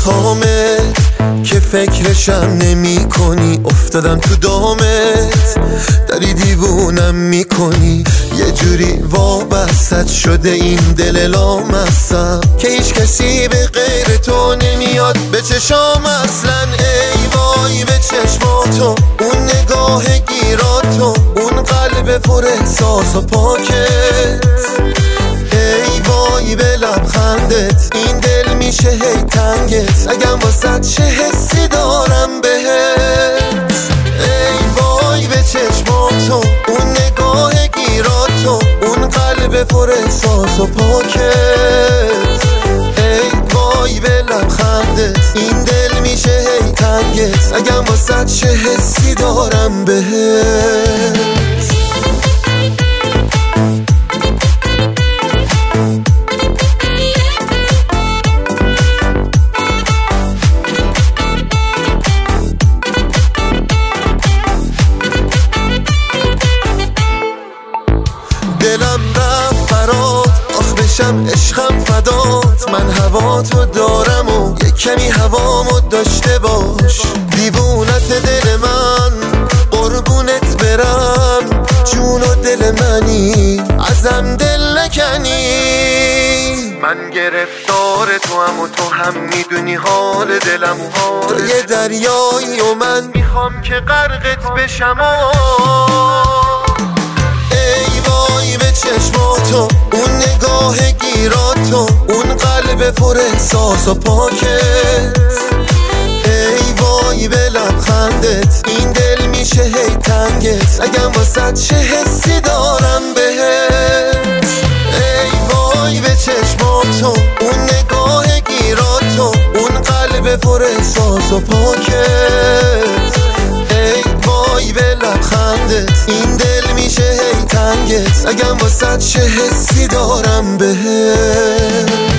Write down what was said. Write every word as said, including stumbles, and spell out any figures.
میخوامت که فکرشم نمی کنی، افتادم تو دامت داری دیوونم میکنی. یه جوری وابستت شده این دل لامصب که هیچ کسی به غیر تو نمیاد به چشام اصلا. ای وای به چشماتو، اون نگاه گیراتو، اون قلب پر احساس و پاکت. ای وای به لبخندت، این دل میشه هی تنگت اگم واسه چه حسی دارم بهت. ای وای به چشماتو، اون نگاه گیراتو، اون قلب پر احساس و پاکت. ای وای به لبخندت، این دل میشه هی تنگت اگم واسه چه حسی دارم بهت. دلم رفت برات، آخ بشم عشقم فدات. من هواتو دارم و یک کمی هوامو داشته باش. دیوونت دل من، قربونت برم، جون و دل منی، ازم دل نکنی. من گرفتار تو هم و تو هم میدونی حال دلم و حال. تو یه دریایی و من میخوام که غرقت بشم. ای وای به چشماتو، اون نگاه گیراتو، اون قلب پر احساس و پاکت. ای وای به لبخندت، این دل میشه هی تنگت اگم واسه چه حسی دارم بهت. ای وای به چشماتو، اون نگاه گیراتو، اون قلب پر احساس و پاکت. ای وای به لبخندت، این دل میشه هی تنگت اگم واسه چه حسی دارم بهت.